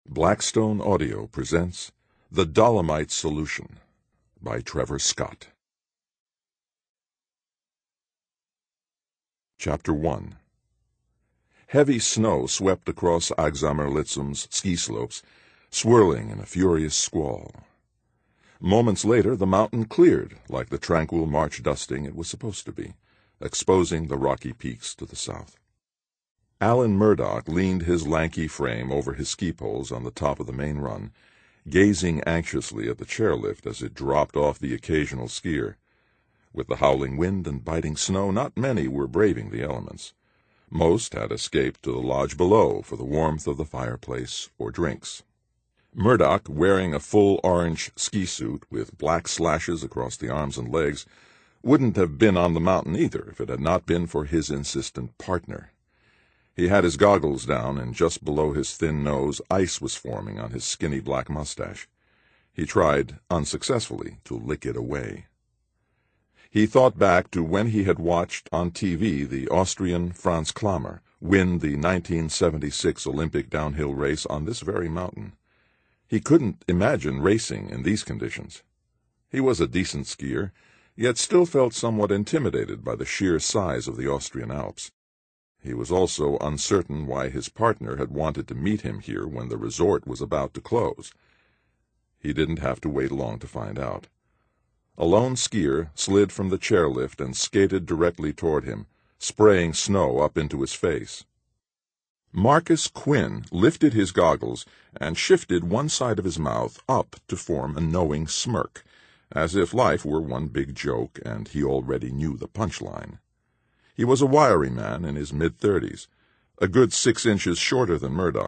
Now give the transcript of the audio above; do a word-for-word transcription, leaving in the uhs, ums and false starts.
Blackstone Audio presents The Dolomite Solution by Trevor Scott. Chapter one. Heavy snow swept across Agzamerlitzum's ski slopes, swirling in a furious squall. Moments later, the mountain cleared like the tranquil March dusting it was supposed to be, exposing the rocky peaks to the south. Alan Murdoch leaned his lanky frame over his ski poles on the top of the main run, gazing anxiously at the chairlift as it dropped off the occasional skier. With the howling wind and biting snow, not many were braving the elements. Most had escaped to the lodge below for the warmth of the fireplace or drinks. Murdoch, wearing a full orange ski suit with black slashes across the arms and legs, wouldn't have been on the mountain either if it had not been for his insistent partner. He had his goggles down, and just below his thin nose ice was forming on his skinny black mustache. He tried, unsuccessfully, to lick it away. He thought back to when he had watched on T V the Austrian Franz Klammer win the nineteen seventy-six Olympic downhill race on this very mountain. He couldn't imagine racing in these conditions. He was a decent skier, yet still felt somewhat intimidated by the sheer size of the Austrian Alps. He was also uncertain why his partner had wanted to meet him here when the resort was about to close. He didn't have to wait long to find out. A lone skier slid from the chairlift and skated directly toward him, spraying snow up into his face. Marcus Quinn lifted his goggles and shifted one side of his mouth up to form a knowing smirk, as if life were one big joke and he already knew the punchline. He was a wiry man in his mid-thirties, a good six inches shorter than Murdoch,